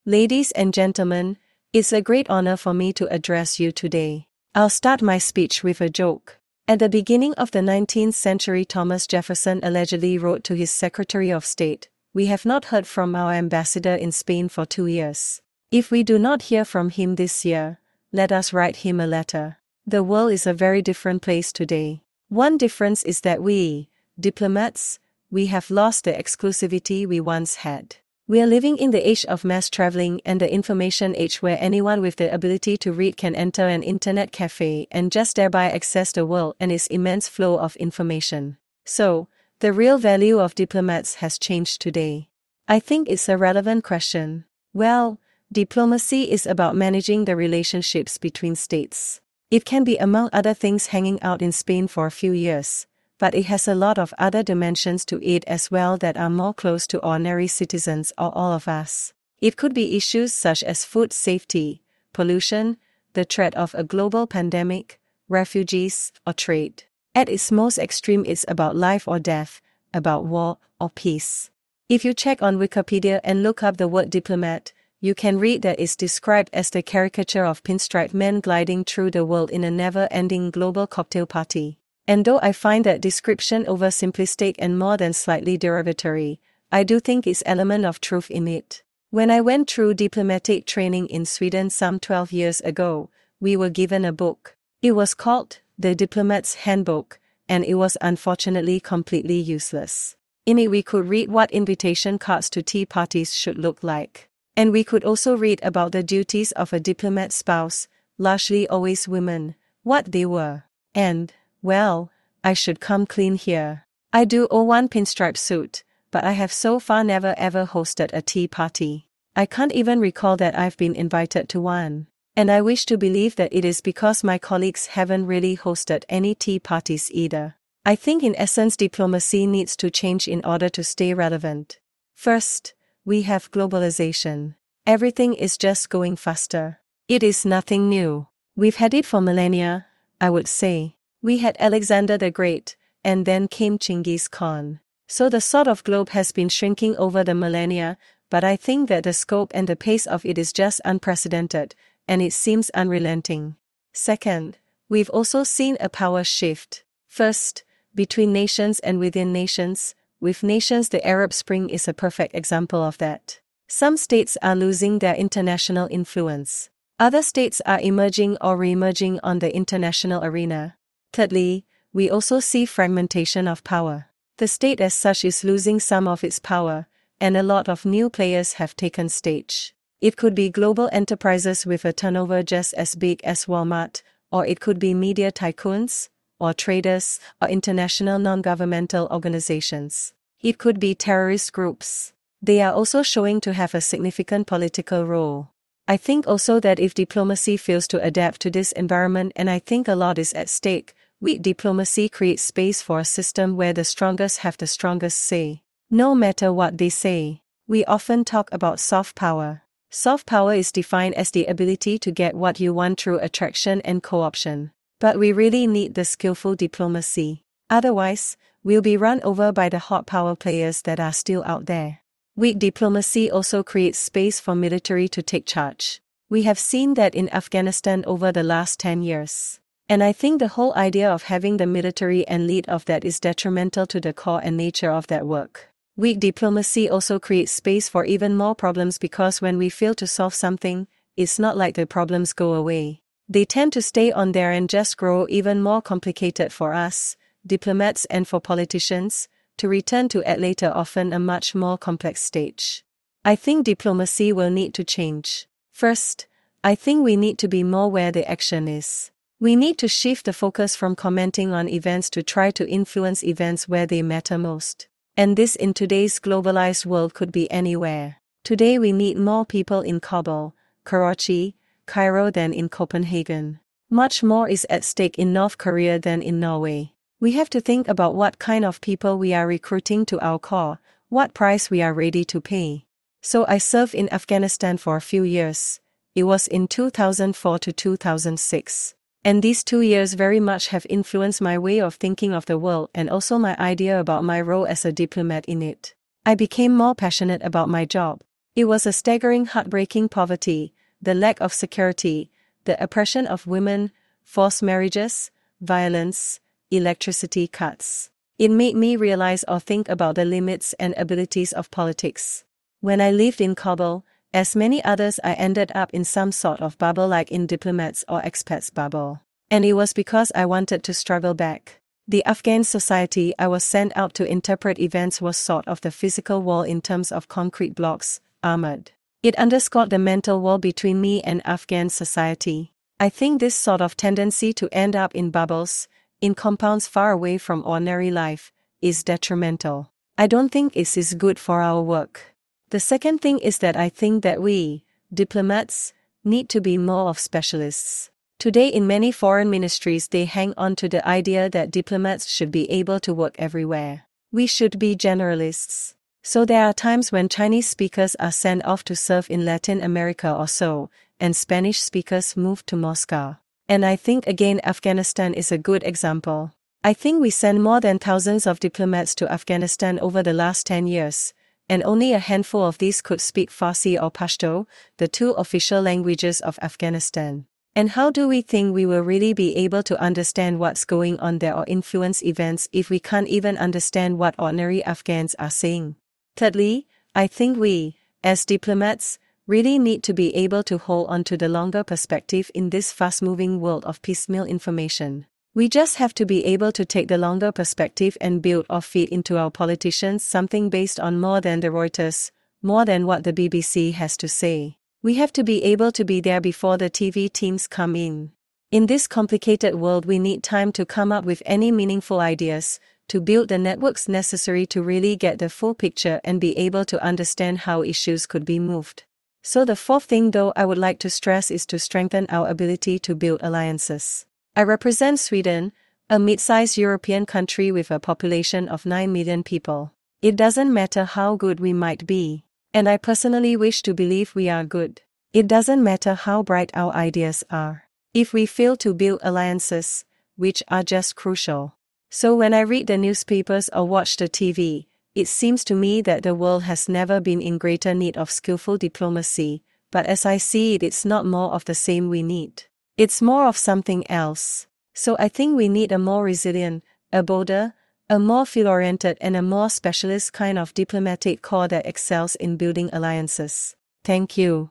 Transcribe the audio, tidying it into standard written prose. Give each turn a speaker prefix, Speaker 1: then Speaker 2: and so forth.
Speaker 1: Ladies and gentlemen, it's a great honor for me to address you today. I'll start my speech with a joke. At the beginning of the 19th century, Thomas Jefferson allegedly wrote to his Secretary of State, "We have not heard from our ambassador in Spain for 2 years. If we do not hear from him this year, let us write him a letter." The world is a very different place today. One difference is that we, diplomats, we have lost the exclusivity we once had. We are living in the age of mass traveling and the information age where anyone with the ability to read can enter an internet cafe and just thereby access the world and its immense flow of information. So, the real value of diplomats has changed today. I think it's a relevant question. Well, diplomacy is about managing the relationships between states. It can be, among other things, hanging out in Spain for a few years, but it has a lot of other dimensions to it as well that are more close to ordinary citizens or all of us. It could be issues such as food safety, pollution, the threat of a global pandemic, refugees, or trade. At its most extreme, it's about life or death, about war or peace. If you check on Wikipedia and look up the word diplomat, you can read that it's described as the caricature of pinstriped men gliding through the world in a never-ending global cocktail party. And though I find that description oversimplistic and more than slightly derogatory, I do think it's element of truth in it. When I went through diplomatic training in Sweden some 12 years ago, we were given a book. It was called The Diplomat's Handbook, and it was unfortunately completely useless. In it we could read what invitation cards to tea parties should look like. And we could also read about the duties of a diplomat spouse, largely always women, what they were. And, well, I should come clean here. I do own one pinstripe suit, but I have so far never ever hosted a tea party. I can't even recall that I've been invited to one. And I wish to believe that it is because my colleagues haven't really hosted any tea parties either. I think in essence diplomacy needs to change in order to stay relevant. First, we have globalization. Everything is just going faster. It is nothing new. We've had it for millennia, I would say. We had Alexander the Great, and then came Genghis Khan. So the sort of globe has been shrinking over the millennia, but I think that the scope and the pace of it is just unprecedented, and it seems unrelenting. Second, we've also seen a power shift. First, between nations and within nations. With nations, the Arab Spring is a perfect example of that. Some states are losing their international influence. Other states are emerging or re-emerging on the international arena. Thirdly, we also see fragmentation of power. The state as such is losing some of its power, and a lot of new players have taken stage. It could be global enterprises with a turnover just as big as Walmart, or it could be media tycoons, or traders, or international non-governmental organizations. It could be terrorist groups. They are also showing to have a significant political role. I think also that if diplomacy fails to adapt to this environment, and I think a lot is at stake, weak diplomacy creates space for a system where the strongest have the strongest say. No matter what they say. We often talk about soft power. Soft power is defined as the ability to get what you want through attraction and co-option. But we really need the skillful diplomacy. Otherwise, we'll be run over by the hot power players that are still out there. Weak diplomacy also creates space for military to take charge. We have seen that in Afghanistan over the last 10 years. And I think the whole idea of having the military and lead of that is detrimental to the core and nature of that work. Weak diplomacy also creates space for even more problems because when we fail to solve something, it's not like the problems go away. They tend to stay on there and just grow even more complicated for us, diplomats, and for politicians, to return to at later often a much more complex stage. I think diplomacy will need to change. First, I think we need to be more where the action is. We need to shift the focus from commenting on events to try to influence events where they matter most. And this in today's globalized world could be anywhere. Today we need more people in Kabul, Karachi, Cairo than in Copenhagen. Much more is at stake in North Korea than in Norway. We have to think about what kind of people we are recruiting to our core, what price we are ready to pay. So I served in Afghanistan for a few years. It was in 2004 to 2006. And these 2 years very much have influenced my way of thinking of the world and also my idea about my role as a diplomat in it. I became more passionate about my job. It was a staggering, heartbreaking poverty, the lack of security, the oppression of women, forced marriages, violence, electricity cuts. It made me realize or think about the limits and abilities of politics. When I lived in Kabul, as many others, I ended up in some sort of bubble, like in diplomats or expats bubble. And it was because I wanted to struggle back. The Afghan society I was sent out to interpret events was sort of the physical wall in terms of concrete blocks, armored. It underscored the mental wall between me and Afghan society. I think this sort of tendency to end up in bubbles, in compounds far away from ordinary life, is detrimental. I don't think it is good for our work. The second thing is that I think that we, diplomats, need to be more of specialists. Today in many foreign ministries they hang on to the idea that diplomats should be able to work everywhere. We should be generalists. So there are times when Chinese speakers are sent off to serve in Latin America or so, and Spanish speakers move to Moscow. And I think again Afghanistan is a good example. I think we sent more than thousands of diplomats to Afghanistan over the last 10 years, and only a handful of these could speak Farsi or Pashto, the two official languages of Afghanistan. And how do we think we will really be able to understand what's going on there or influence events if we can't even understand what ordinary Afghans are saying? Thirdly, I think we, as diplomats, really need to be able to hold on to the longer perspective in this fast-moving world of piecemeal information. We just have to be able to take the longer perspective and build or feed into our politicians something based on more than the Reuters, more than what the BBC has to say. We have to be able to be there before the TV teams come in. In this complicated world we need time to come up with any meaningful ideas, to build the networks necessary to really get the full picture and be able to understand how issues could be moved. So the fourth thing though I would like to stress is to strengthen our ability to build alliances. I represent Sweden, a mid-sized European country with a population of 9 million people. It doesn't matter how good we might be. And I personally wish to believe we are good. It doesn't matter how bright our ideas are. If we fail to build alliances, which are just crucial. So when I read the newspapers or watch the TV, it seems to me that the world has never been in greater need of skillful diplomacy, but as I see it, it's not more of the same we need. It's more of something else. So I think we need a more resilient, a bolder, a more field-oriented and a more specialist kind of diplomatic corps that excels in building alliances. Thank you.